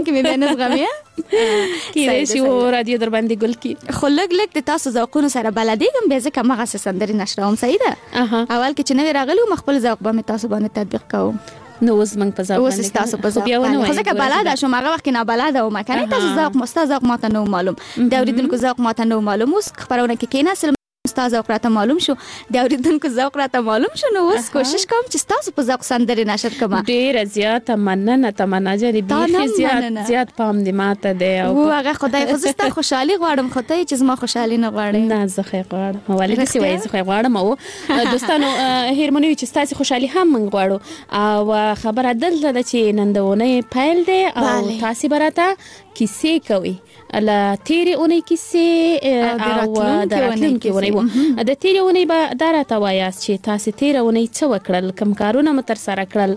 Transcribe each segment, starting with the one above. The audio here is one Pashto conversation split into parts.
کې مې بیا نه زغمي کېدای شي و رادیو در باندې ګل کی خو لږ د تاسو ذوقونو سره بلدېږم بیا ځکه مغه سندرې نشروم صحیح ده اول کې چې نوې راغلو مخبل ذوق به مې تاسو باندې تطبیق کوم نو اوس موږ په ځواب باندې اوس تاسو په ځواب باندې خو ځکه بلد شوم هغه وخت نه بلد او مکنه تاسو ذوق مستذوق ماته نو معلوم د اوریدونکو ذوق ماته نو معلوم اوس خبرونه کې کیناسل استاد ذوق راته معلوم شو د اوریدونکو ذوق راته معلوم شو نو اوس کوشش کوم چې تاسو په ذوق سندرې نشر کوم ډیر زیات مننه تمنا جری به زیات پام دې ماته دی او هغه خدای خو زستا خوشحالي غواړم خو ته چې زما خوشحالي نه غواړې نه زه خې غواړم والد سی وای زه خې غواړم او دوستانو هیرمنوي چې تاسو خوشحالي هم من غواړو او خبره دلته چې نندونه پایل دی او تاسو براته کیسې کوي لا تیری اونۍ کیسې او د راتلونکي اونۍ د تیری اونۍ به درته وایاست چې تاسو تیری اونۍ څه وکړل کوم کارونه مو تر سره کړل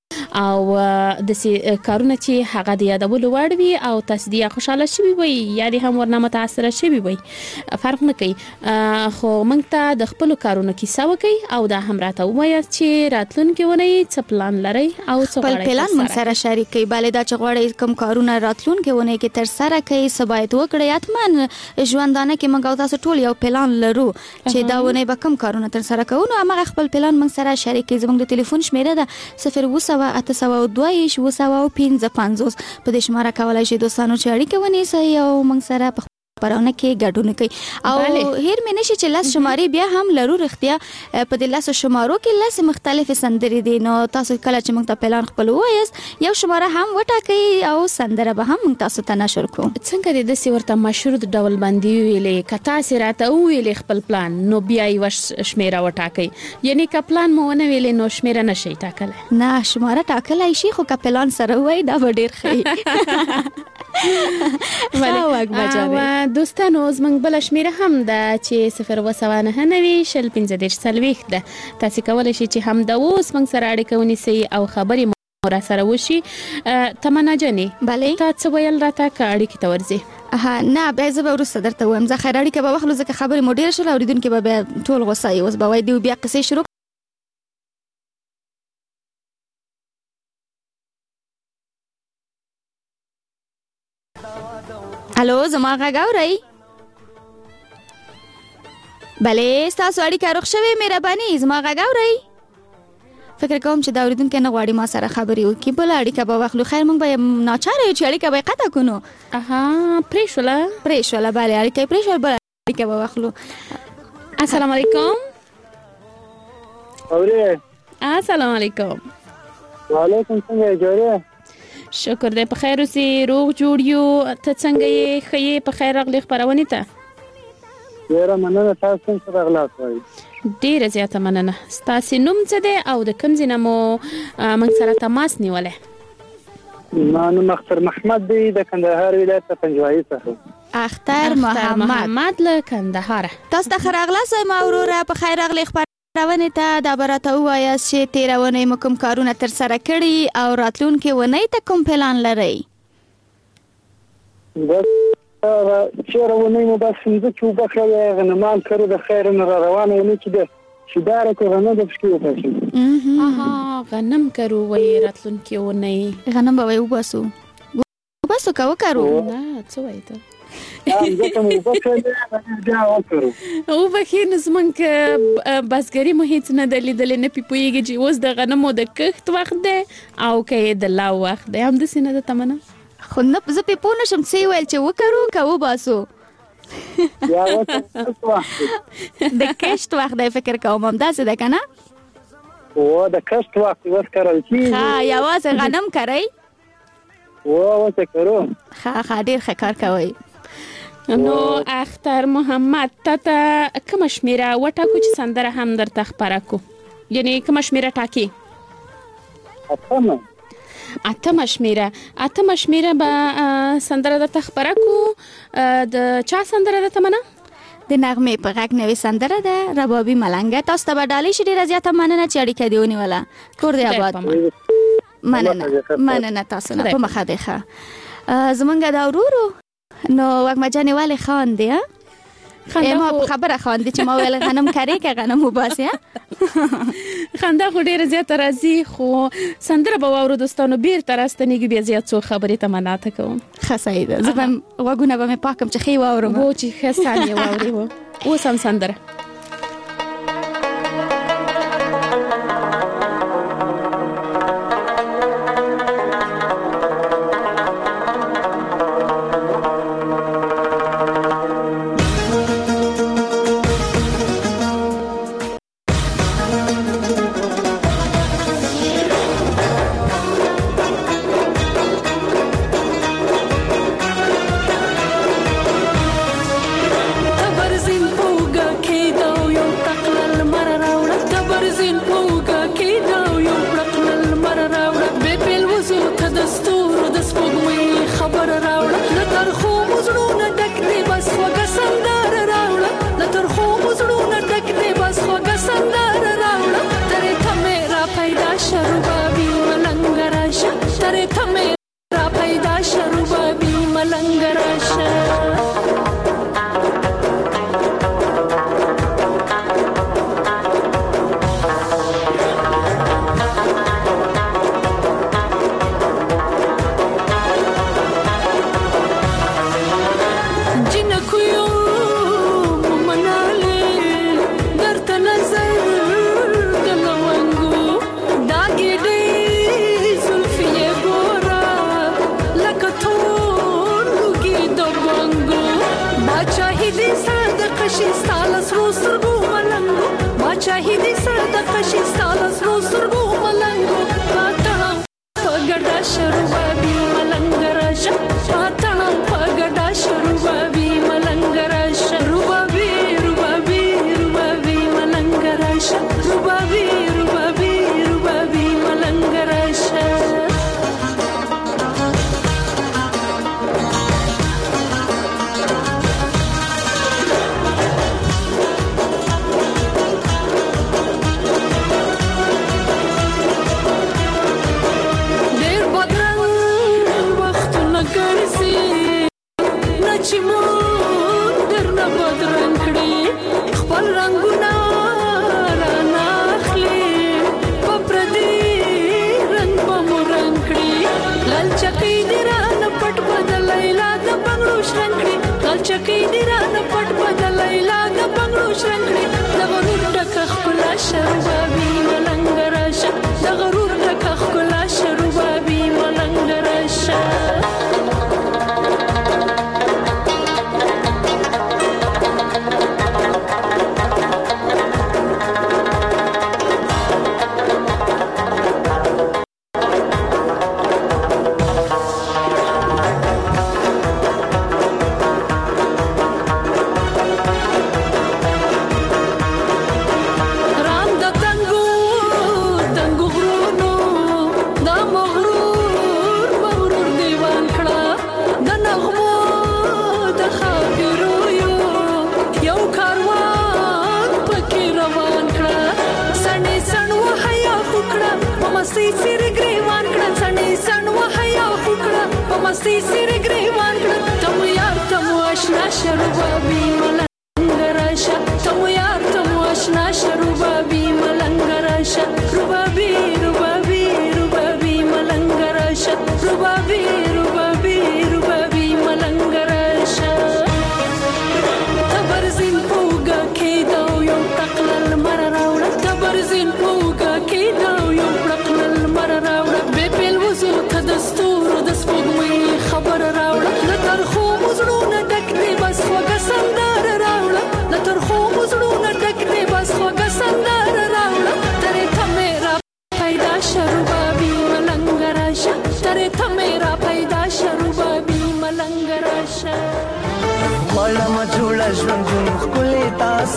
او د کارونه چې هغه د یادولو وړ وي او تاسو دی خوشاله شوي وي یا د هم ورنه متاثر شوي وي فرق نه کوي خو موږ ته د خپل کارونو کیسه وکي او دا هم راته وایاست چې راتلونکي ونی څه پلان لري او څه غواړئ پلان موږ سره شریک کړئ بلې دا چې غواړئ کوم کارونه راتلونکي ونی کې تر سره کوي سبایت وکړئ اتمن ژوندانه کې موږ تاسو ټول یو پلان لرو چې دا ونی به کوم کارونه تر سره کوو نو هغه خپل پلان موږ سره شریک کړئ زموږ د ټلیفون شمیره ده 0 802 255 په دې شماره کولای شئ دوستانو چې اړیکه ونیسئ او موږ سره په خبرونه کې ګډون کوي او هیر مې نشي چې لاس شماري بیا هم لرو رښتیا په دې لاس شمارو کې لاس مختلف سندرې دي نو تاسو کله چې موږ ته پلان خپل وایست یو شماره هم وټاکئ او سندره به هم موږ تاسو ته نشر کوو څنګه دې د سیورته مشروط ډول باندې ویلې کتا سراته ویلې خپل پلان نو بیا یې شمیره وټاکئ یعنی ک پلان مو نه ویلې نو شمیره نشي ټاکل نه شماره ټاکلای شي خو ک پلان سره وای دا ډیر ښه دوستانو زمنګ بل شمیره هم ده چې 0 ده تاسو کولای شئ چې هم د اوس موږ سره اړیکه ونیسئ او خبرې مو را سره وشي تمنا جنې بله تاسو ویل راته اړیکه ته ورځي نه به زه به ورسره درته وایم زه خیر اړیکه به واخلو ځکه خبرې مو ډیر شول اوریدونکو به ټول غوسه وي اوس به وای دی بیا قصې شروع الو زما غږ اورئ بله ستاسو اړیکه روغ شوې مهرباني زما غږ اورئ فکر کوم چې دا اوریدونکو نه غواړي ما سره خبرې وکړي بل اړیکه به واخلو خیر موږ به ناچاره یو چې اړیکه به قطع کونو پریشوله بله اړیکه پریشول بل اړیکه به واخلو السلام علیکم اوره السلام علیکم وعلیکم السلام جوړه شکر دې په خیر اوسې روغ جوړ یو ته څنګه یې خې په خیر راغلی خبرونه ته ډیره مننه تاسو څنګه راغلاست وای ډیره زیاته مننه تاسو نوم څه دی او د کوم ځای مو موږ سره تماس نیولې ما نوم اختر محمد دی د کندهار ولایت پنجوایي څخه اختر محمد له کندهار تاسو ته راغلاست ما وروره په خیر راغلی راونې ته دا براته وایاست چې تیرونې مو کوم کارونه تر سره کړي او راتلونکي ونې ته کوم پلان لرئ بس چیرونې مو بس څنګه چې وبخله غنمان کړو د خیر نه روانه ونې چې ده شداره کو غنم د فشکو پښې غنم کړو وای راتلونکي ونې غنم به وباسو کا وکړو نه څه وای ته او بخیر زمونږ بسګری مو هیڅ نه دلیدل نه پیپویږي چې اوس د غنمو د کښت وخت دی او کې د لا وخت دی هم د سینه د تمنه خو نه زه پیپو نشم څه ویل چې وکړو کا وباسو د کښت وخت دی فکر کوم هم داسې ده کنه او د کښت وخت وکړل چې ها یوازې غنم کرای او وکړو ها ډیر ښه کار کوي نو اختر محمد ته کوم شمیره وټاکو چې سندره هم درته خبره کو یعنی کوم شمیره ټاکی اتمه شمیره به سندره درته خبره کو د چا سندره ده تمنه د نغمه په غږ نوې سندره ده ربابي ملنګ تاسو ته ډالۍ شې ډیره زیاته مننه چې اړیکه دیونی ولا کور دی آباد مننه تاسو نه په مخه ده زمونږ دا ورورو نو وګمجانې والے خان دی ما خبره خواندې چې ما ویل غنم کرې کې غنم وباسه خندا خو ډیره زیاته راځي خو سندره به واورو دوستانو بیرته راستنیږي بیا زیات څو خبرې تمناته کوم خسایده زبم وګونه به مې پاکم چې خې واورم وو چې خسانې واوري وو سم سندره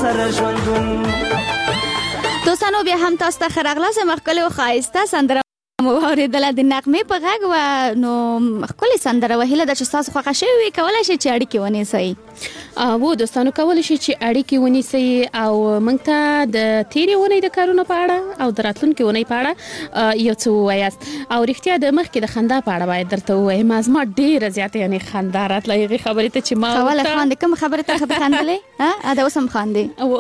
دوستانو بیا هم تاسو ته خیر اغلاس مخکله او خایسته سندره مو اوریدله د نغمې په غږ و نو ښکلې سندره وهیله ده چې تاسو خوښه شوې وي کولی شئ چې اړیکې ونیسئ. و دوستانو کولی شئ چې اړیکې ونیسئ او موږ ته د تیرې اونۍ د کارونو په اړه او د راتلونکې اونۍ په اړه یو څه ووایاست او رښتیا د مخکې د خندا په اړه باید درته ووایم. زما ډېره زیاته یعنې خندا راتله هغې خبرې ته چې ما ولې خاندې کومه خبرې ته خندلې دا اوس هم خاندې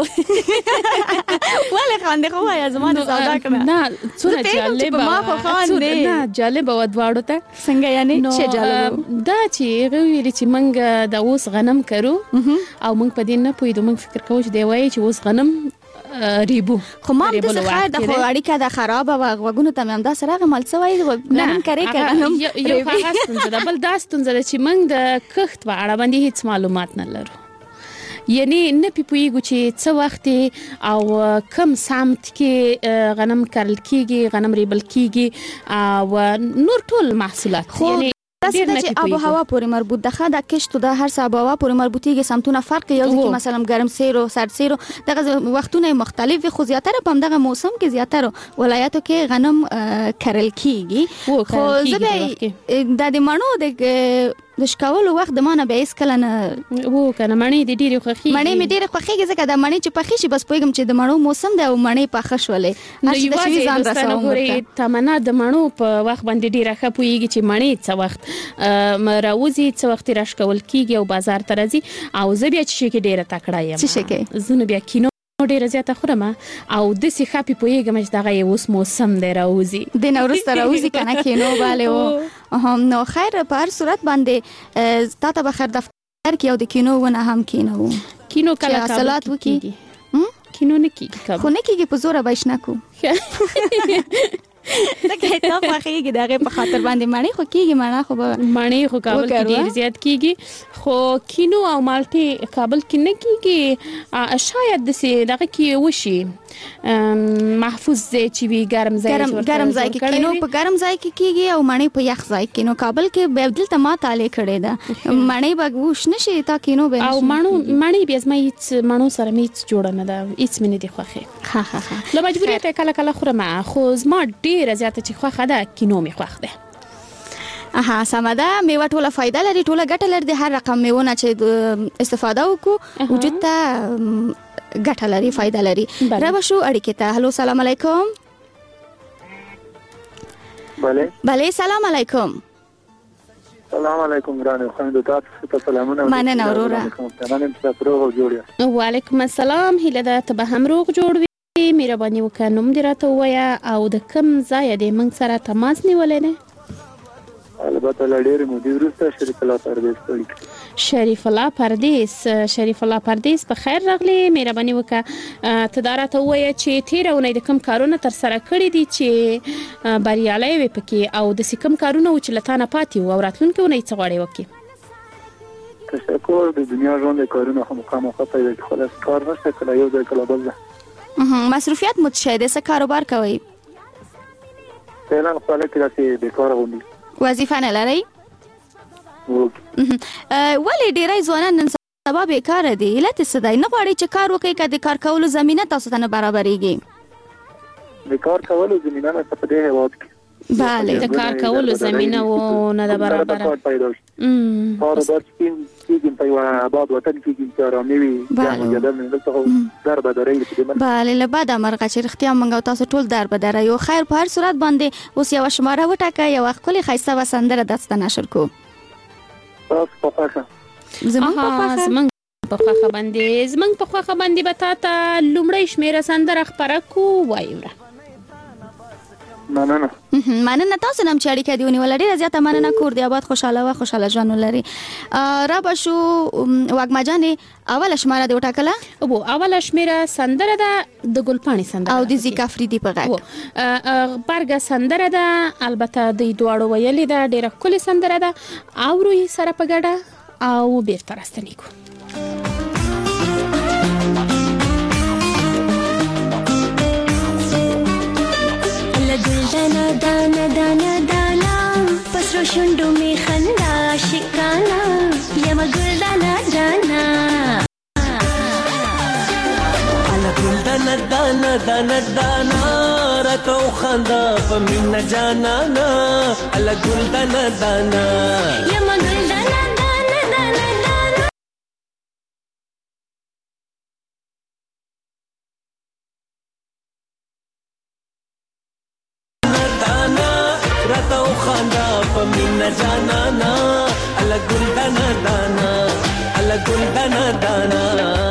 ولې خاندې خو وایه زما د سودا کړه نه څونه جالبه نه جالبه وه دواړو ته څنګه یعنې چې جالبه دا چې هغه ویلي چې موږ د اوس غنم کرو او موږ په دې نه پوهېدو موږ فکر کوو چې دی وایي چې اوس غنم ریبو خو ما هم داسې خیر ده خو اړیکه ده خرابه وه غوږونو ته مې همداسې راغی مال څه وایي غنم کرې که غنم یو هغه ستونزه ده بل دا ستونزه ده چې موږ د کښت په اړه باندې هیڅ معلومات نه لرو یعنی نه پوهیږو چې څه وخت او کم سمت کې غنم کرل کیږي غنم ریبل کیږي او نور ټول محصولات یعنی داسې ده چې آب و هوا پورې مربوط ده ښه د کښتو د هر څه آب و هوا پورې مربوطېږي سمتونه فرق یو ځای کې مثلا ګرم سیر او سرد سیر دغه وختونه مختلف وي خو زیاتره په همدغه موسم کې زیاتره ولایاتو کې غنم کرل کیږي خو زه به د مڼو د شکولو وخت د مانه به هیڅکله نه کنه مڼې دې ډېرې خوښېږي مڼې مې ډېرې خوښېږي ځکه د مڼې چې پخې شي بس پوهېږم چې د مڼو موسم دی او مڼې پخه شولې نو یوازې دوستانو ګورئ تمنا د مڼو په وخت باندې ډېره ښه پوهېږي چې مڼې څه وخت راوځي څه وخت یې راښکول کېږي او بازار ته راځي او زه بیا چې شي کې ډېره تکړه یم څه شي کې زه نو بیا کینو ډېره زیاته خورم او داسې ښه پې پوهېږم چې دغه یې اوس موسم دی راوځي دې نه وروسته راوځي که نه کینو بالې نو خیر په هر صورت باندې تا ته به خیر دفتر کې او د کینو ونه هم کینو کینو کله حاصلات وکړي کینو نه کېږي خو نه کېږي په زوره به یې شنه کړو دغه ته خوښېږي د هغې په خاطر باندې مڼې خو کېږي مڼې خو کابل کې ډېر زیات کېږي خو کینو او مالټې کابل کې نه کېږي شاید داسې دغه کې وشي محفوظ ځای چې وي ګرم ځای کې کینو په ګرم ځای کې کېږي او مڼې په یخ ځای کې نو کابل کې بیا دلته ما طالع کړې ده مڼې به وش نه شي تا کینو به او مڼې بیا زما هېڅ مڼو سره مې هېڅ جوړه نه ده هېڅ مې نه دي خوښې له مجبوریته یې کله کله خورم خو زما ډېره زیاته چې خوښه ده کینو مې خوښ ده سمه ده میوه ټوله فایده لري ټوله ګټه لري د هر رقم میوه نه چې استفاده وکړو وجود ته ګټه لري فایده لري رابه شو اړیکې ته هلو سلام علیکم بله سلام علیکم سلام علیکم ګرانې خویندو تاسو ته سلامونه مننه وروره وعلیکم السلام هیله ده ته به هم روغ جوړ وي مهرباني وکړه نوم دې راته ووایه او د کوم ځایه دې موږ سره تماس نیولی دی البته له ډېرې مودې وروسته شریف الله پردیس شریف الله پردیس په خیر راغلی مهرباني وکړه ته دا راته ووایه چې تېره اونۍ د کوم کارونه ترسره کړي دي چې بریالی وې پکې او داسې کوم کارونه و چې له تا نه پاتې وو او راتلونکې اونۍ څه غواړې وکړي تشکر د دنیا ژوند د کارونه خو مخامخ پیدا کړي خو داسې کار نشته کله یو ځای کله بل ځای مصروفیت مو څه دی څه کاروبار کوئ فعلا خپله کې داسې بېکاره غوندې وظیفه نه لرئ ولې ډېری ځوانان نن سبا بېکاره دي علت یې څه دی نه غواړئ چې کار وکړئ که د کار کولو زمینه تاسو ته نه برابرېږي د کار کولو زمینه نشته په دې هېواد کې بله د کار کولو زمینه و نه ده برابره کار باید کېږي په یوه آباد وطن کېږي چې ارامي وي جنګ جدل نه دلته خو در بدره وي بله له بده مرغه چې رښتیا موږ او تاسو ټول در بدره یو خیر په هر صورت باندې اوس یوه شماره وټاکئ یوه ښکلې ښایسته و سندره داسې ته نشر کړو تاسو په خوښه زموږ په خوښه باندې به تا ته لومړی شمېره سندره خپره کړو وایو مننه تاسو نم چې اړیکه دی ونیوله ډېره زیاته مننه کور دی آباد خوشحاله ژوند ولري رابه شو وږمه جانې اوله شماره دې وټاکله اوله شمېره سندره ده د ګلپاڼې سندره او د زیکا افریدي په غږ برګه سندره ده البته دوی دواړو ویلې ده ډېره ښکلې سندره ده اورو یې سره په ګډه او بیرته راستنېږو دانا دانا دانا دانا پسرو شندو می خندا شکانا یم گل دانا دانا الا گل دانا دانا دانا دانا راتو خندا په مینا جانانا الله ګل دانا دانا یم ګل دانا دانا دانا دانا دانا راتو خندا په مینا جانانا الله ګل دانا دانا الله ګل دانا دانا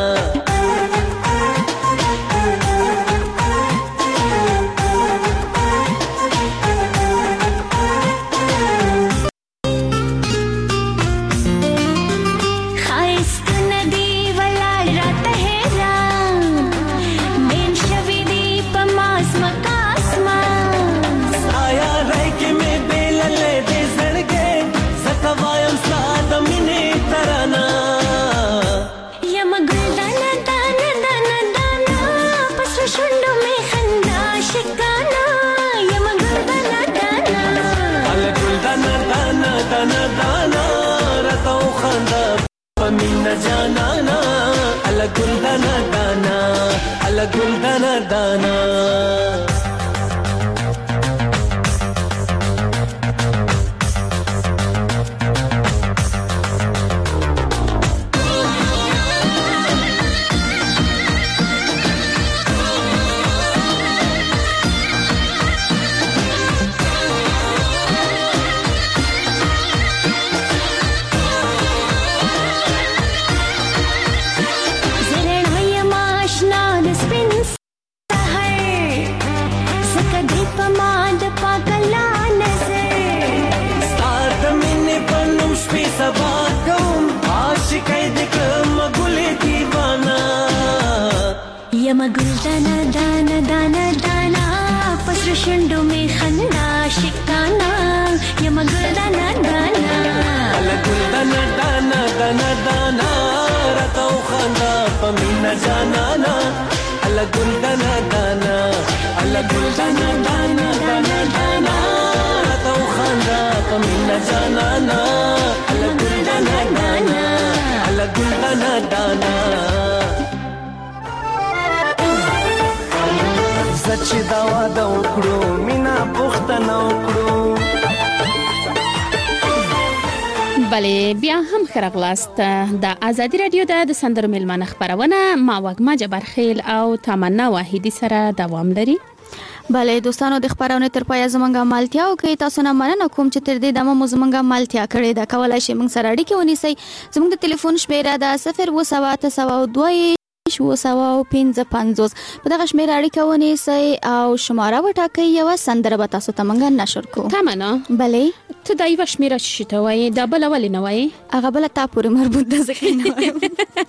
جانانا الله ګل دانا دانا الله ګل دانا دانا یم ګل دانا دانا دانا دانا پسر شونډو می خندا شکانا یم ګل دانا دانا الله ګل دانا دانا دانا دانا راتو خندا په مینا جانانا الله ګل دانا دانا الله ګل دانا دانا دانا دانا راتو خندا په مینا جانانا الله ګل دانا دانا الله ګل دانا دانا چې دا واده وکړو مینا پوښتنه وکړو بله بیا هم خرغلاست د ازادي رادیو د سندرو ملمانه خبرونه ما وګما جبر خیل او تمنا واحدی سره دوام لري. بله دوستانو د خبرونه تر پای زمونږه مالتیا او کې تاسو نه مننه کوم چې تر دې دمو زمونږه مالتیا کړې ده. کولای شئ موږ سره اړیکه ونیسئ. زموږ د ټلیفون شمیره ده 07902 1550 په دغه شمېر اړیکه ونیسئ او شماره وټاکئ. یو سندره به تاسو ته موږ نشر کوو. تمنا بله ته دا یو شمېره چې ته وایې دا بل ولې نه وایې؟ هغه بل تا پورې مربوط ده ځکه نه وایم.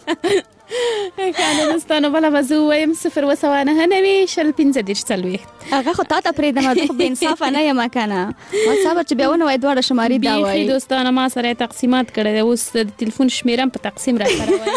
خانه دوستانو بل وزو وایم 019901540. هغه خو تا ته پرېږدم زه خو بې انصافه نه یم کنه. ما صبر چې بیا ونه وایي دواړه شمارې دا وایي. بیخي دوستانو ما سره تقسیمات کړی دی اوس د تلیفون شمېره په تقسیم را سره وایي.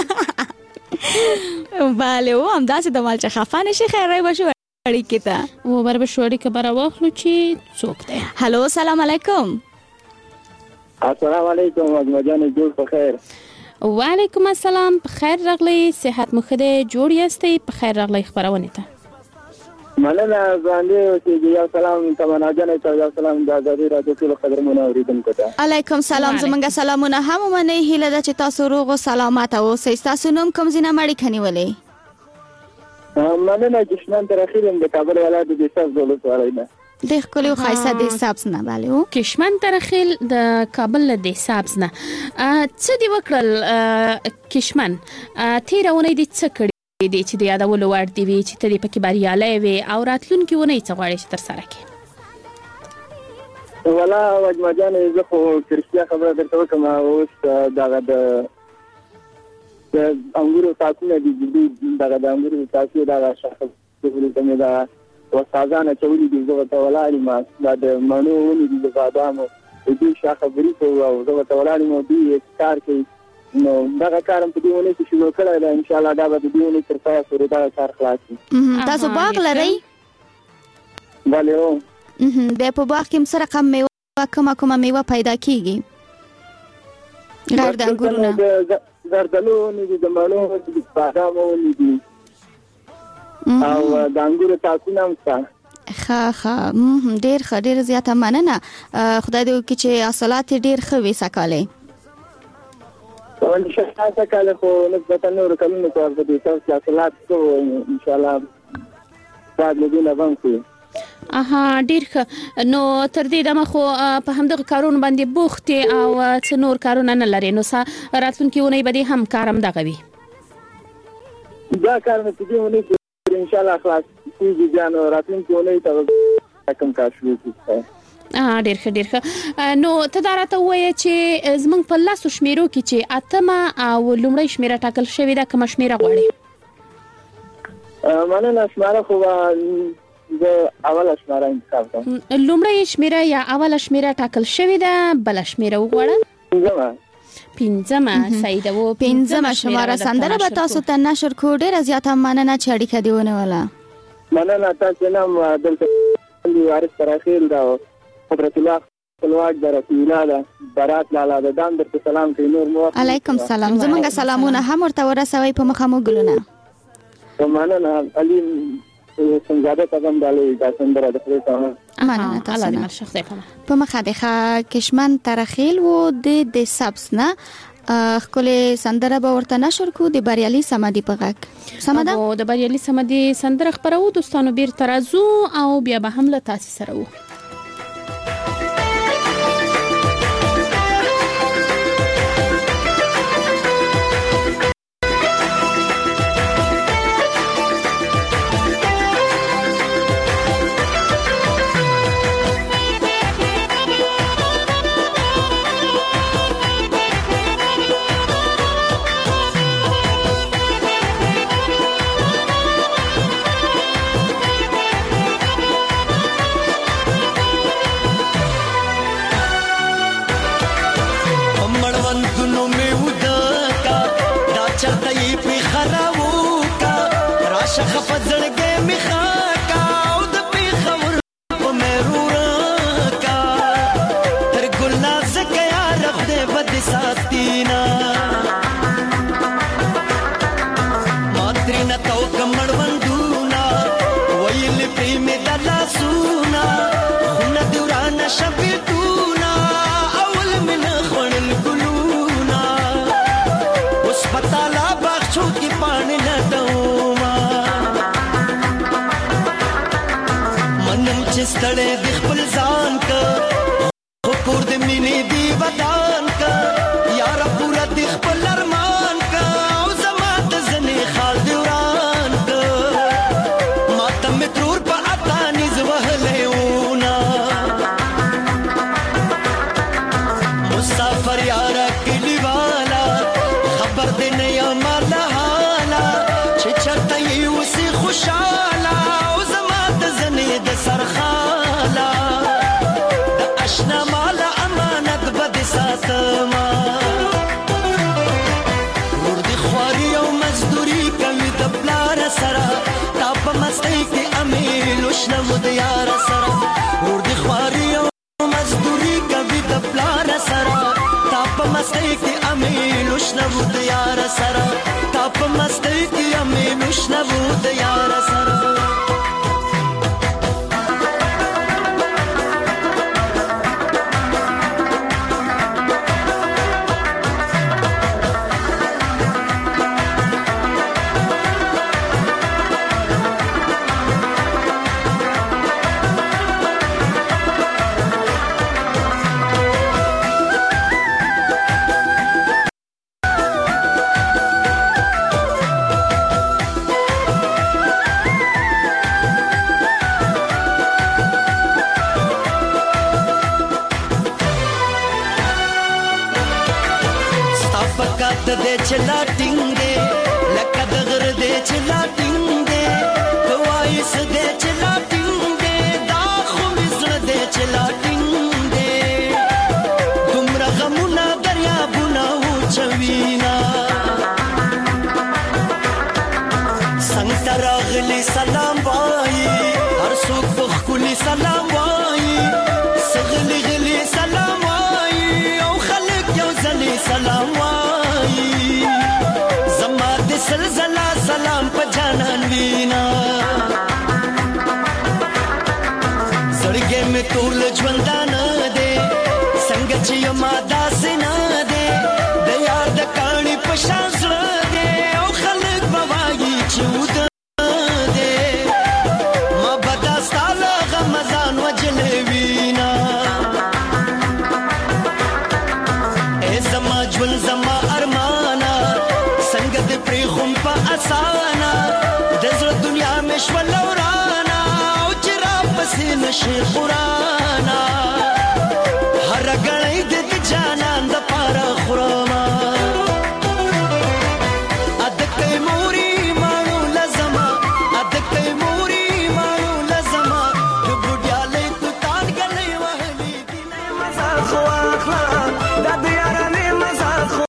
بله و هم داسې د مال چې خفه نشي خیر رای بشو اړیکې ته و بر بشو اړیکه بره واخلو چې څوک دی. هلو سلام علیکم. السلام علیکم اجمجان جوړ په خیر. وعلیکم السلام په خیر راغلی صحت مو ښه دی جوړ یاستئ په خیر راغلی خبرونه ته مننه باندې چې یو سلام تمنا جان ته یو سلام د ازادي رادیو ټول قدرمنو اوریدونکو ته علیکم سلام زمونږ سلامونه هم منه هیله ده چې تاسو روغ او سلامت اوسئ. تاسو نوم کوم ځای مړی کنيولې؟ مننه کشمن تر اخیر د کابل ولایت د ساز دولت ولایت د خپل خایسته د حسابس نه بالو کشمن ترخیل د کابل د حسابس نه څه دی وکړل کشمن تیرونه دي څه کړی دي چې د یادولو وړ دی وی چې ته پکې بریالي وي او راتلونکي ونه څه غواړي چې تر سره کې ولا وجمجان زه خو کرشیا خبره درته وکم اوس دغه د انګورو تاسو دي دغه د انګورو تاسو دا شخص د ولې دا وسازانه چولې دي زه ته ولالي ما د منو ونی دي د بادامو دې شاخه بری کو او زه ته ولالي مو دي کار کوي نو دا کارم په دې ونه کې شروع کړل دا ان شاء الله دا به دې ونه تر تاسو دا کار خلاصي. تاسو باغ لرئ؟ بله او به په باغ کې سره کومه میوه پیدا کیږي غیر د انګورونو؟ زردالو ونی دي د منو ونی دي بادامو ونی دي او د انګورو تاسو نام څه ډیر ښه ډیر زیاته مننه خدای دې وکړي چې حاصلات ډیر ښه وي سکاله ان شاء الله سکاله خو نسبتا نور کلونه کار دي چې حاصلات کو ان شاء الله بعد لدينا بانکو ډیر ښه نو تر دې دمه خو په همدغه کارونه باندې بوختي او څه نور کارونه نه لري نو راتلونکي ونې به هم کارم دغه وي دا کار مې دې ونې ان شاء الله خلاص کیږي ځان راتلونکي ونې ته کوم کار شروع کیږي ډیر ښه نو ته دا راته وایې چې زمونږ په لاسو شمیرو کې چې اتمه او لومړی شمیره ټاکل شوې ده کومه شمیره غواړي مننه شمیره خو د اوله شمیره انتخاب کوم لومړی شمیره یا اوله شمیره ټاکل شوې ده بل شمیره وغواړه پنځمه صحیح ده و پنځمه شماره سندره به تاسو ته نشر کو ډیره زیاته مننه چې اړیکه دیونه ولا مننه تاسو نام دلته وارث تراخیل دا حضرت الله خپلواک د رسول الله دا برات لاله د دام درته سلام کوي نور مو علیکم سلام زمونږ سلامونه هم ورته ورسوي په مخامو ګلونه مننه علي څنګه ته کوم دالې دا سندره د پرېټانه مننه تاسو په مخه د کشمن ترخیل و د سبس نه خپل سندره به ورته نشر کو د بریالي سمدي په غږ سمدا او د بریالي سمدي سندره خبرو دوستانو بیر ترازو او بیا به هم له تاسو سره وو ستړې د خپل ځان کا خو پور د مینې دی ودان کا یار پورا د خپل ارمان کا او زما د زنې خال دی وران کا ماته مترور په اتانی زوهلې ونا مسافر یار کلی والا خبر دې نه یم له حالا چې چرته یې وسی خوشاله او زما د زنې د سرخه نمو د یار سره ور دي خواري او مزدوري کوي د پلار سره تا په مستی کې امین وشنو د یار سره تا په مستی کې امین وشنو د یار سره دے چلا ٹنگے لکا دغر دے چلا ٹنگے کوائس دے چلا ٹنگے داخو مصر دے چلا ٹنگے گمرا غمونا دریا بنا ہو چوینا سنگ تراغلی سلام بائی ہر سوک بخکولی سلام بائی سغلی غلی سلام بائی او خلق یو زلی سلام بائی سلزلہ سلام پا جانان وینا ټول ژوندانه دې څنګه چې ما داسې نه دې د یار د کاڼي په شان زړه دې او خلک به وایي چې وده دې ما به دا ستا له غمه ځان وجلی وینا ای زما ژوند زما ارمانه څنګه دې پرېښوم په اسانه د زړه دنیا مې شوله ورانه او چې راپسې نشي خورانا هر غړی د جانان د پاره خورما ادکې موري مانو لزما ادکې موري مانو لزما د بډیالې تو تان غلې وهلي دې مزه خو اخلا د دیارانه مزه خو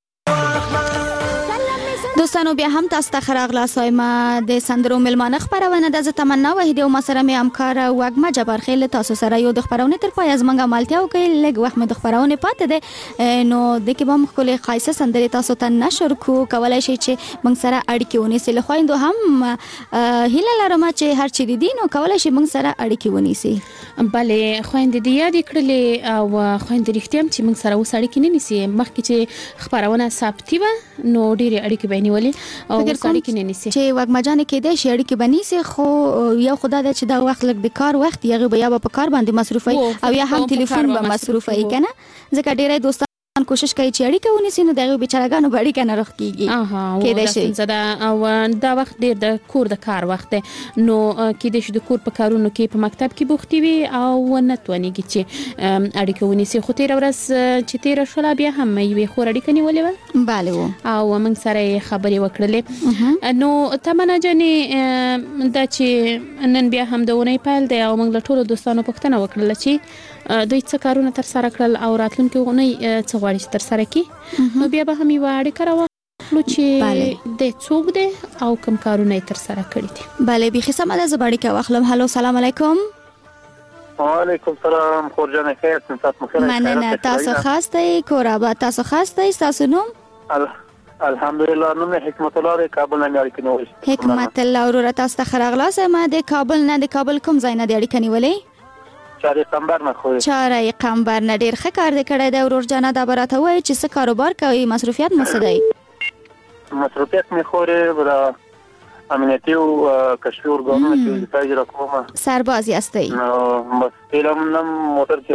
دوستانو بیا هم تاسو ته خراغلا سایما د سندرو ملمانه خبرونه د تمنا وحید او مسره می همکار وګما جبر خیل تاسو سره یو د خبرونه تر پای از منګه مالتیا او کې لګ وخت د خبرونه پاتې ده نو د کې به مخکله خاصه سندري تاسو ته نشر کو کولای شي چې موږ سره اړیکې ونیسي له خويندو هم هیله لرم چې هر چی دي نو کولای شي موږ سره اړیکې ونیسي بله خويندې دې یاد کړلې او خويندې رښتیا چې موږ سره وسړی کې نه نیسي مخکې چې خبرونه ثابتي و نو ډېری اړیکې بیني ولې او وسړی کې نه نیسي چې وګما جان کې دې شړې کې بنيسي خو یو خدای دې چې دا وخت لګ د کار وخت یغه بیا په کار باندې مصروفي او یا هم ټلیفون به مصروفي کنه ځکه ډېرې دوستان کوشش کوي چې اړیکه ونیسي نو دغه بیچارهګانو باندې کنه رخ کیږي کې دې شي زدا او دا وخت ډېر د کور د کار وخت نو کې دې شي د کور په کارونو کې په مکتب کې بوختي وي او نه توانيږي چې اړیکه ونیسي خو تیر ورځ چې تیر شول بیا هم یوې خور اړیکه نیولې و bale و او موږ سره خبرې وکړلې نو تمنا جانې دا چې نن بیا هم د ونې پایل دی او موږ له ټولو دوستانو پوښتنه وکړله چې دوی څه کارونه تر سره کړل او راتلونکي غونې څه غواړي تر سره کی نو بیا به هم یو اړیکه راوړو چې د څوک دی او کوم کارونه تر سره کړی دي bale به خصم د زبړی کې واخلم هالو سلام علیکم وعلیکم السلام خورجان خیر تاسو مخه مننه تاسو خاصه کورابه تاسو خاصه تاسو نوم الحمدلله نوم حکمت الله د کابل نه اړیکې نیولې حکمت الله ورته تاسو ته خراغلا سم د کابل نه د کابل کوم ځای نه د اړیکې نیولې چارې قمبر نه خو چارې قمبر نه ډیر ښه کار دی کړی د ورور جانه د براته وای چې څه کاروبار کوي مصروفیت نه سدي مصروفیت می خوره بلا امنیتی او کشفی ارګانونه چې د تاجر کومه سربازي استي نو بس فلم نم موټر چې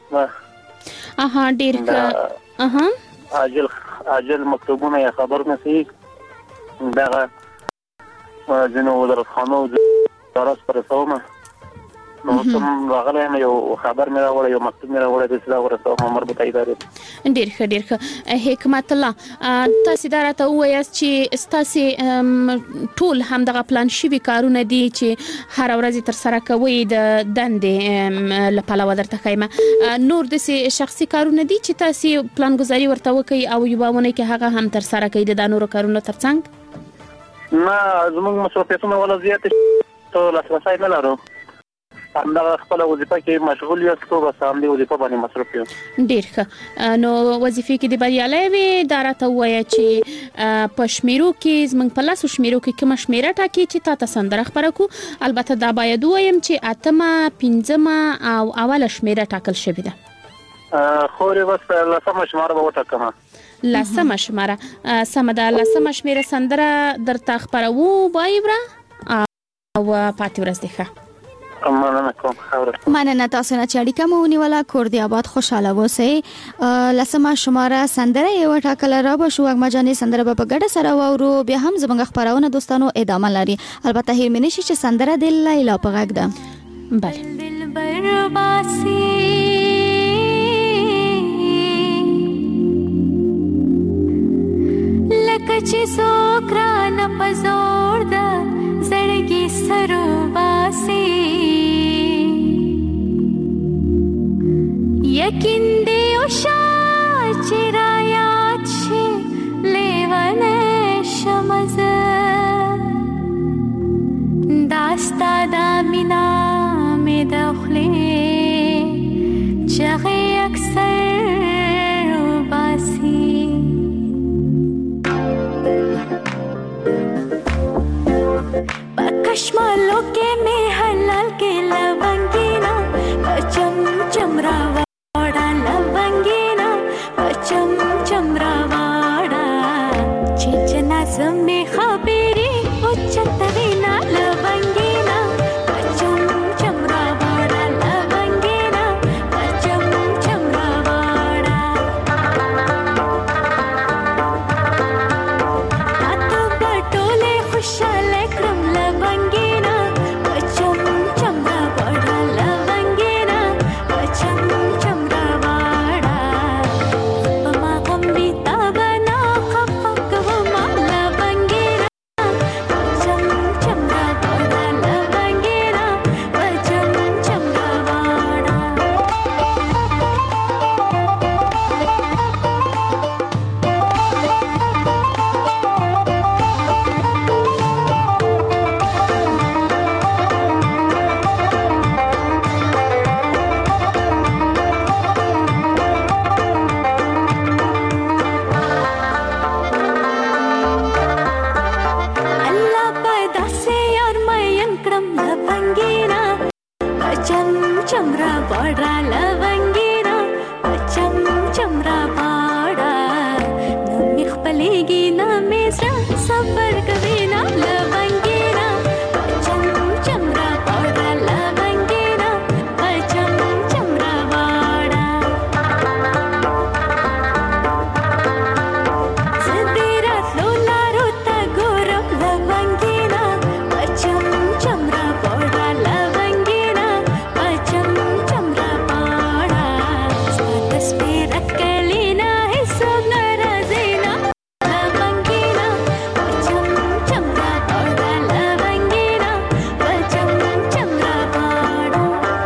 ډیر ښه عاجل مکتوبونه یا خبر نه سي دغه جنو ودرخانو درس پر سومه نو کوم راغله یو خبر مې راوړی یو مکتوب مې راوړی د سلا ورسو مربوطه ادارې ډیر ښه حکمت الله تاسو دا راته وایاست چې تاسو ټول هم دغه پلان شوی کارونه دي چې هر ورځ تر سره کوي د دندې لپاره ودرته خایمه نور د شخصي کارونه دي چې تاسو پلان گذاري ورته وکي او یوونه کې هغه هم تر سره کوي د نورو کارونو ترڅنګ نه زموږ مصروفیتونه ولا زیات ته لاسرسي نه لرو همدا خپل وظیفه کې مشغول یو څو بس هم دی وظیفه باندې مصروف یم ډیر ښه نو وظیفه کې د بریالي وي دا راته وایي چې په شمیرو کې زمنګ په لاسو شمیرو کې کوم شمیره ټاکي چې تاسو سندره خبره کو البته دا باید وایم چې اتمه پنځمه او اوله شمیره ټاکل شوې ده خوري بس لسمه شماره به وټاکم لسمه شماره سمه ده لسمه شمیره سندره درته خبرو وایبره او پاتې ورځ ده مننه تاسو نه چاړي کوم ونیولا کور دی آباد خوشاله وسی لسمه شماره سندره یو ټاکل را به شو مجاني سندره په ګډه سره وورو بیا هم زمنګ خبرونه دوستانو ادامه لري البته هیر منی شي چې سندره د لیلا په غږ ده بله دل برباسي لکه چې سوکرا نه پزور ده زړګي سرو باسي یقین دی او چې را یاد شي لیوانه شمز داستا دا مینا می دخلی چغی اکثر باسی کشمالو के में हलाल के लवंगीना चमक زمې خبرې او چتوینا لونګینا چم چم را وړه لونګینا چم چم را وړه تاسو بټوله خوشاله کړم لونګینا چم چم را وړه لونګینا چم چم را وړه ما کوم بي تابنا خفق وما لونګینا چم چم را وړه لونګینا چم چم را وړه الله پیدا سه یار مې کړم لونګینا چم چم را وړه لونګینا چم چم را وړه نو خپلېږي نه مې زړه صبر کوي نه لونګینا چم چم را وړه لونګینا چم چم را وړه زديرا لولارو تا ګورم لونګینا چم چم را وړه لونګینا چم چم را وړه تصویر کلینا هیڅ ناراضینا لونګینا چم چم را وړه لونګینا چم چم را وړه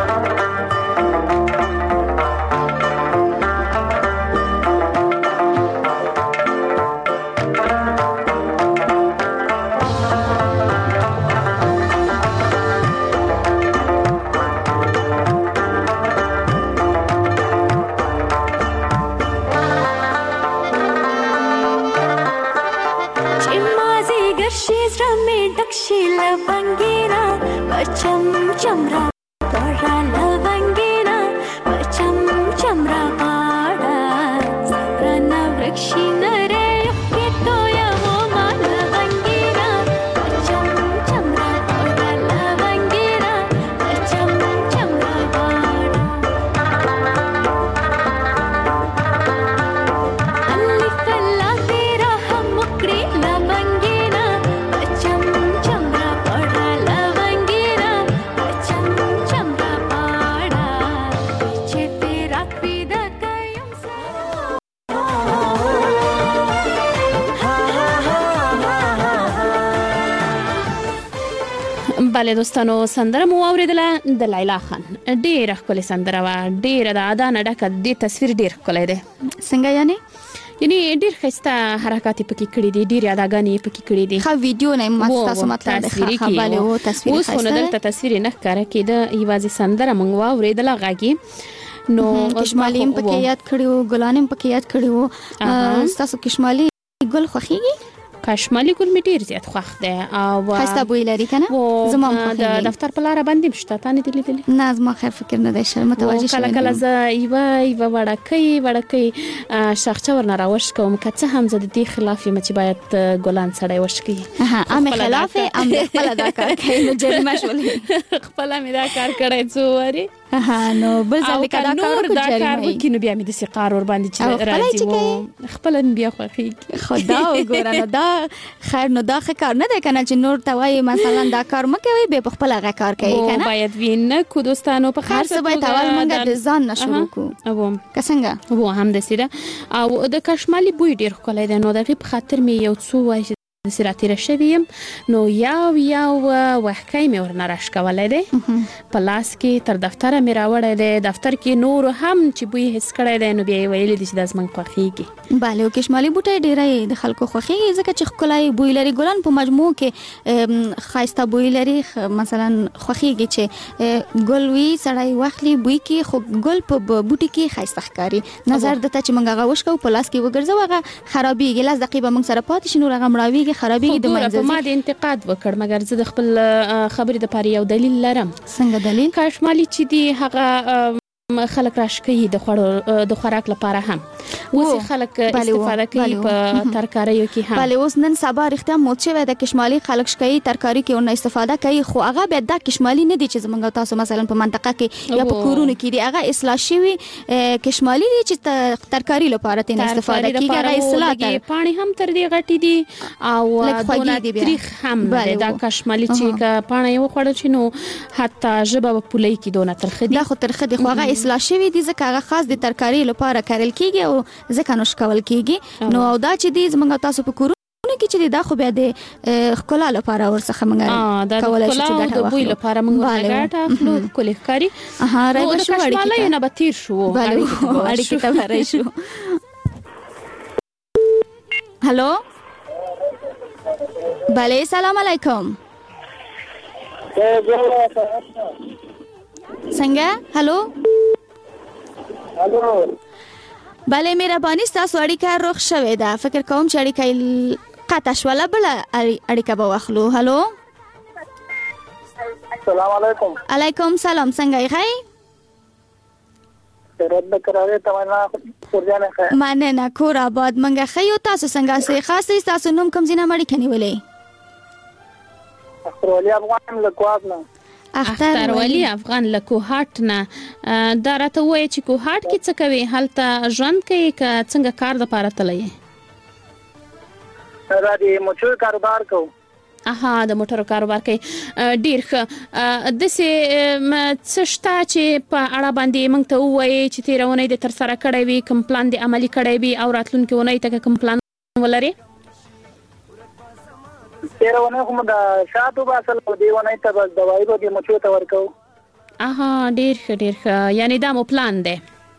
چې مازیګر شي زړه مې ډک شي لونګینا چم چم را وړه لونګینا چم چم را وړه زرنه ورکشي نری کې تویا و ما لونګینا چم چم را وړه لونګینا چم چم را وړه الف الله تیرا هم مکړي لونګینا چم چم را وړه لونګینا چم چم را وړه چې تیرا پیدا کيم بله دوستانو سندره مو اوریدله د لیلا خان ډیره ښکلې سندره وه ډیره د ادا نه ډکه د تصویر ډیر ښکلی دی څنګه یعنی ډیر ښایسته حرکات یې پکې کړي دي ډیرې اداګانې یې پکې کړي دي ښه ویډیو نه ما تاسو مطلب ده ښه بله و تصویر اوس خو نه دلته تصویر نه ښکاره کېده یوازې سندره موږ واورېدله غږ یې نو کشمالي هم پکې یاد کړي وو ګلان هم پکې یاد کړي وو ستاسو کشمالي ګل خوښیږي کشمالي ګل مې ډیر زیات خوښ دی او ښایسته بوی لري که نه زما هم د خوښیږي دفتر په لاره باندې هم شته تا نه دي لیدلي نه زما خیر فکر نه دی شر متوجه شوی کله کله زه یوه وړکۍ شاخچه ورنه راوشکوم که څه هم زه د دې خلاف یم چې باید ګلان سړی وشکي ام خلاف ام خپل دا کار کوي نو جریمه شولې خپله مې دا کار کړی څو وارې نو بل ځل که دا کار وکړو جریمه وکړي نو بیا مې داسې قار ورباندې چې راځي و خپله مې بیا خوښېږي خو دا وګوره نو دا خیر نو دا ښه کار نه دی که نه چې نور ته وایي مثلا دا کار مه کوئ بیا په خپله هغه کار کوي که نه باید وی نه کو دوستانو په هر څه باید اول موږ د ځان نه شروع کړو که څنګه و همداسې ده او د کشمالي بوی ډېر ښکلی دی نو د هغې په خاطر مې یو څو وایي چې داسې راتېره شوې یم نو یو وښکی مې ورنه راښکولی دی په لاس کې تر دفتره مې راوړی دی دفتر کې نورو هم چې بوی حس کړی دی نو بیا یې ویلي دي چې دا زموږ خوښېږي بله کشمالي بوټی ډېری د خلکو خوښېږي ځکه چې ښکلی بوی لري ګلان په مجموع کې ښایسته بوی لري مثلا خوښېږي چې ګل وي سړی واخلي بوی کې خو ګل په بوټي کې ښایسته ښکاري نظر دته چې موږ هغه وشکو په لاس کې وګرځو هغه خرابېږي 10 دقیقې به موږ سره پاتې شي نور هغه مړاوېږي خرابېږي د منځ ما د انتقاد وکړ مګر زه د خپل خبرې دپاره یو دلیل لرم څنګه دلیل کشمالي چې دی هغه خلک راشکي د خوړو د خوراک لپاره هم اوس خلک استفاده کوي په ترکاریو کې هم. بله اوس نن سبا رښتیا مود شوی د کشمالي خلک شکایي ترکاری کې ونه استفاده کوي خو هغه به د کشمالي نه دي چې زمونږ تاسو مثلا په منطقه کې یا په کورونو کې دی هغه اصلاح شوی کشمالي دي چې ترکاری لپاره تین استفاده کیږي هغه اصلاح تر پانی هم تر دې غټي دي او دونه تاریخ هم دا کشمالي چې پانی یو خوړل شنو حتی ژبه په پولې کې دونه ترخه دي دا خو ترخه دي خو هغه اصلاح شوی دي ځکه هغه خاص د ترکاری لپاره کارل کیږي او ځکه نوش کول کیږي نو او دا چې دي زمونږ تاسو په کورونه کې چې دا خو بیا د خکلا لپاره ورڅخه مونږ کولای شو چې ګټه واخلو د بوی لپاره مونږ ګټه اخلو کولې ښکاری راځي شو اړیکې نه بتیر شو اړیکې ته ورای شو. هالو بله سلام علیکم څنګه هالو بله مهرباني ستاسو اړیکه روغ شوې ده فکر کوم چې اړیکه قطع شوله بل اړیکه به واخلو. هالو السلام علیکم. علیکم سلام څنګه یې رد کراره تمنا ورجانه ښه مننه کور آباد منګه خیو تاسو څنګه سي خاصه تاسو نوم کوم ځینه مړی کني ولې اختر ولی افغان لکواب نه اختر ولی افغان له کوهات نه دا راته وایي چې کوهات کې څه کوي هلته ژوند کوي که څنګه کار د پاره تللی دا د موټر کاروبار کوم. د موټرو کاروبار کوي ډیر ښه د څه شته چې په اړه باندې موږ ته وایي چې تیرونه د تر سره کړی وي کوم پلان د عملی کړی وي او راتلونکي ونه ته کوم پلان ولري تیرونه هم د شاتو باسل دیونه ته بس دوايي به د مچو ته ورکو. ډیر ښه یعنی دا مو پلان دی.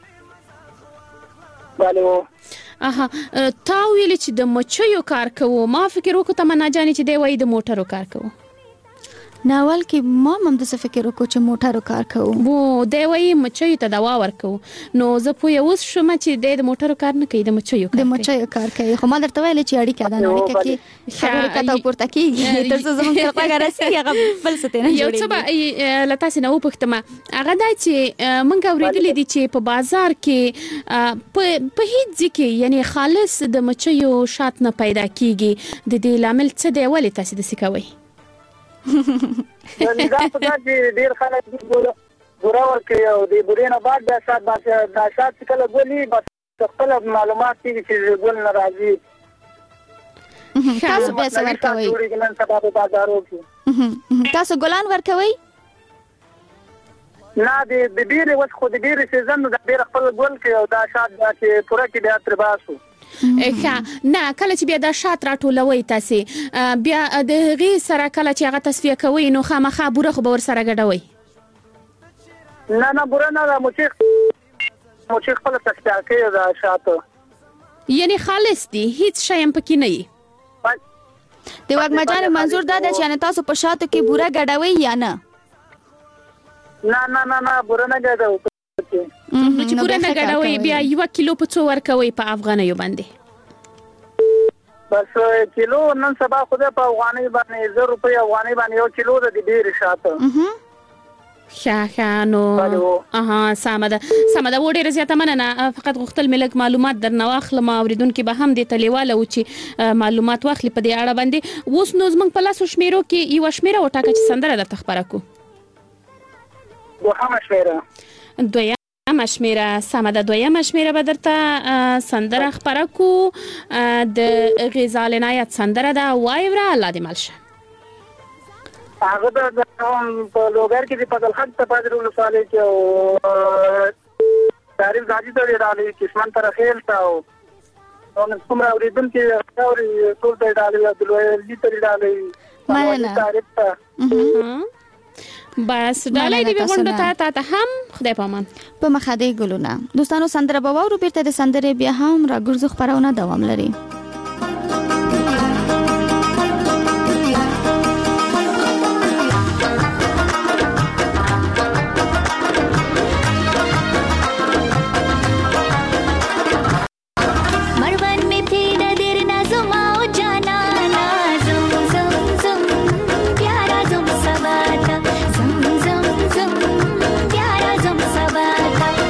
بله تا ویل چې د مچیو کار کوو ما فکر وکړ ته نه جانې چې دی وایي د موټرو کار کوو ناول کې ما هم د فکر وکړ چې موټرو کار کوو وو دی وایي مچیو ته دوا ورکو نو زه پوه اوس شوم چې د موټرو کار نه کوي د مچیو کار کوي خو ما درته ویل چې اړیکه ده اړیکه کې خبره کته پورته کیږي تر څو زموږ سره هغه راسي هغه بل څه نه یو څه به لته سينه وپختم هغه دا چې مونږ اوریدلې دي چې په بازار کې په هیڅ ځکه یعنی خالص د مچیو شات نه پیدا کیږي د دې لامل څه دی ولې تاسو د سکوي دا په دې ډیر خلک ګورا ورکي او د بورینه بعد د شات کله ګولي بس خپل معلومات دي چې ګول ناراضي تاسو به څه ورکوي نن سبا په بازارو کې تاسو ګلان ورکوي نه د ډیر وخت خو د ډیر سیزن د ډیر خپل ګول کې او دا شات چې پوره کې بیا تر باسو نه کله چې بیا دا شات راټولوي تاسو بیا د غي سره کله چې هغه تصفیه کوي نو خامخا بوره خو به ور سره ګډوي نه بوره نه موچ خپل تصفیه کوي دا شات یعنی خالص دي هیڅ شی هم پکې نه وي د وګمجان منظور دا چې ان تاسو په شاتو کې بوره ګډوي یا نه نه بوره نه ګډوي چې پوره نه ګډوي بیا 1 کیلو په څو ورکوي په افغانیو باندې بس کیلو نن سبا خو په افغاني باندې 1000 روپۍ افغاني باندې 1 کیلو د ډیر شاته شاخانو سامده وړي رضایت مننه فقط غختل ملک معلومات درنه واخلم اوریدونکو به هم د تلیواله و چې معلومات واخلي په دې اړه باندې اوس نو زمنګ په لاسو شمیرو کې یو شمیره وټاکه چې سندره د تخبره کو دویمه شمیره سمده دویمه شمیره به درته سندره خبره کو د غزال عنایت سندره ده وایوره الله دې مالشه هغه د په لوګر کې په دلخط ته پادرو لساله کې او تعریف ځاځي ته ډالي کشمن تر خیل تا او نو څومره اوریدل کې اوري ټول ته ډالي عبدالوهي ته ډالي مننه تعریف ته بس ډالۍ دی غونډه ته هم خدای پامان په مخاده ګلونه دوستانو سندره بواورو بیرته د سندره بیا هم را ګرځو خبرونه دوام لري प्यारा जुम सबाता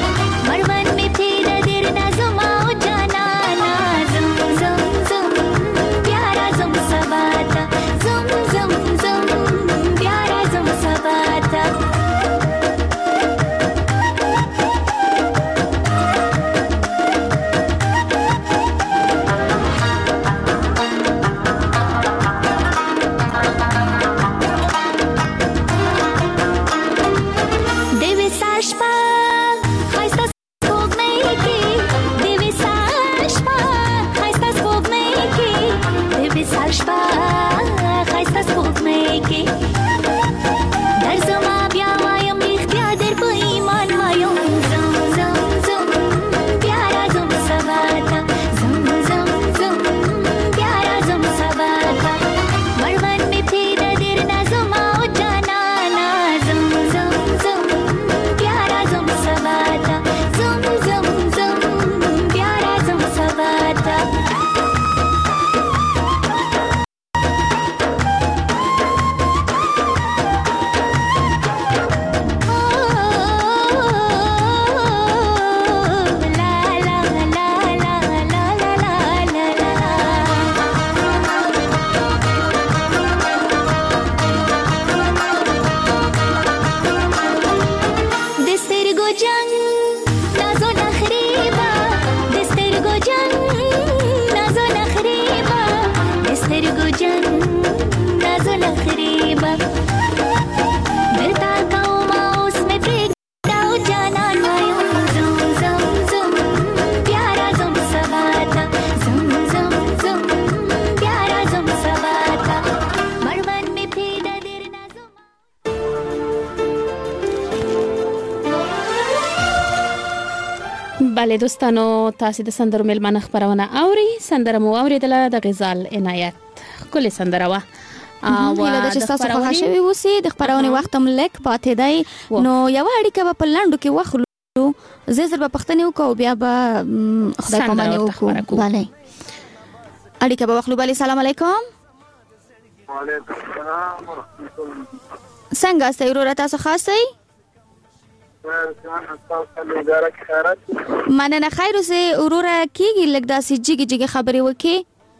bale دوستانو تاسو د سندرو ملمنه خبرونه اوري سندره مو اوریدله د غزال عنایت کله سندره وا هله د چې تاسو خوښ شوي اوسې د خبرونه وخت هم لیک پاتې دی نو یو اړیکه په لاندو کې وخلو زر په پښتنه وکاو بیا به خدای پامانه وکړو bale اړیکه به وخلو bale سلام علیکم وعلیکم السلام ورحمت الله څنګه ستاسو ورته تاسو خاصه مننه خیر اوسه وروره کیږي لږ داسې جګی خبرې وکي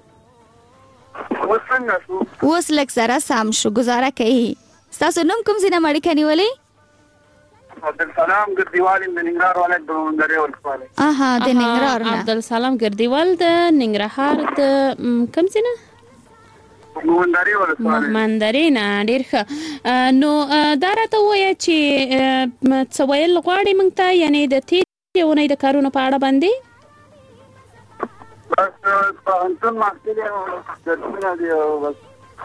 اوس لږ سره سم شو گزاره کوي تاسو نوم کوم ځای نه مړی کنيولې عبدالسلام ګردیوال د ننګرهار ولایت د مندرې ولسوالۍ د ننګرهار نه عبدالسلام ګردیوال د ننګرهار د کوم ځای نه مندرې نه ډیر ښه نو دا راته وایي چې څه ویل غواړې موږ ته یعنی د تېرې اونۍ د کارونو په اړه باندې بس پوهنتون محصل یم درسونه دي بس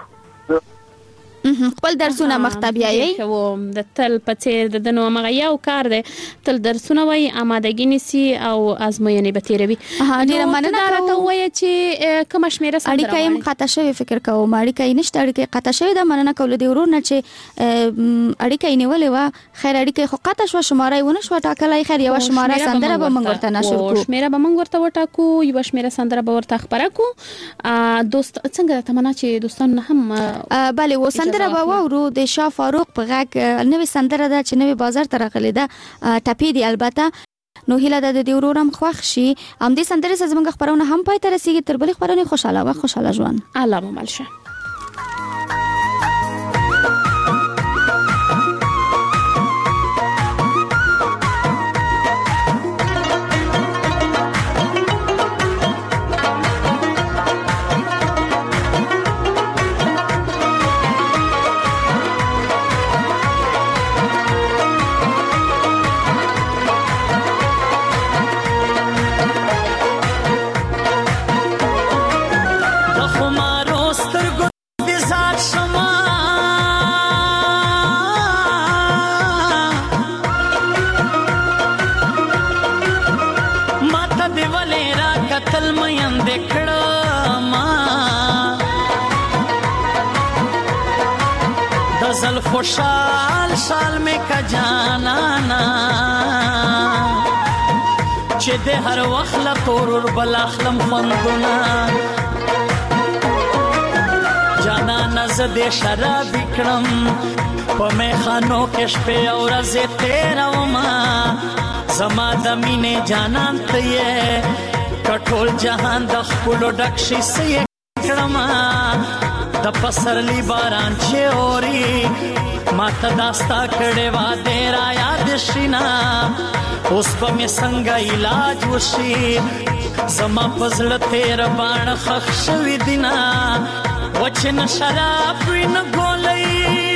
خپل درسونه مخته بیایي د تل په څیر د دنو مغه یو کار دی تل درسونه وای آمادګی نسی او ازموینې به تیروي ډیره مننه راته وای چې کوم شمیره سره اړیکه یې قطع شوی فکر کوم اړیکه یې نشته اړیکه قطع شوی د مننه کول دی ورور نه چې اړیکه یې نیولې و خیر اړیکه خو قطع شو شماره ونه شو ټاکلای خیر یو شماره سندره به موږ ورته نشو کو شمیره به موږ ورته وټاکو یو شمیره سندره به ورته خبره کو دوست څنګه تمنا چې دوستان هم bale و سندره به وورو د شاه فاروق په غږ نوې سندره ده چې نوې بازار ته راغلې ده ټپې دی البته نو هیله ده د دې ورورم خوښ شي هم دې سندره زموږ خبرونه هم پای ته رسیږي تر بلې خبرونه خوشاله ژوند الله مو ملشه خوشحال شال میں کا جانانا چې د هر وخت لا تور بل اخلم خوندونه جانانا زده شراب کړم په میخانو کې شپه او ورځې تیروما زما د مینې جانان ته یې کټول جهان د خپل ډک شي سې کړم د پسرلی باران چې اوري ماته داستا کړه وا دې را یاد شینا اوس په می څنګه علاج وشي زما پزړه تیر باڼ خښ شوی دینا وچن شراب وین ګولې